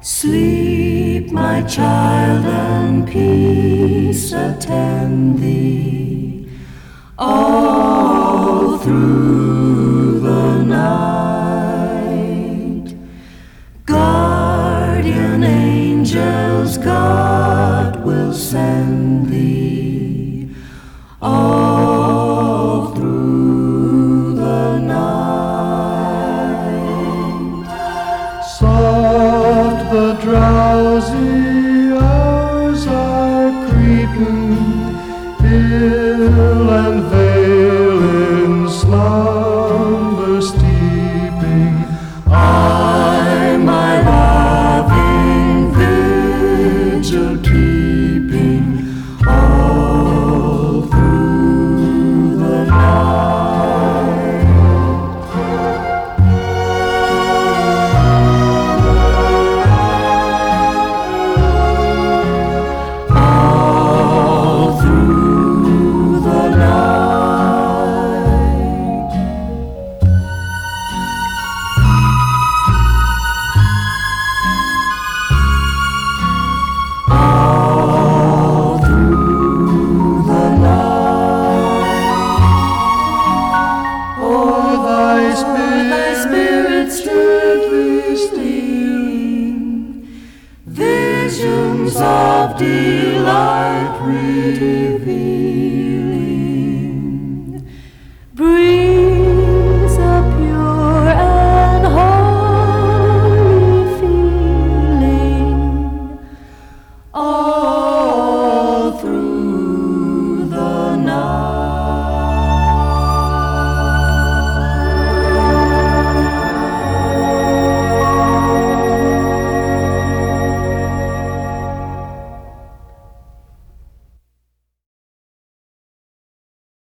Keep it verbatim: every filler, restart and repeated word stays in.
Sleep, my child, and peace attend thee all through the night. Guardian angels God will send thee all through the night. Soft the drowsy hours are creeping, hill and vale in slumber steeping. I, my loving vigil keeping all through the night. All through the night. All through the night. O'er thy spirit steadily stealing, visions of delight reveal.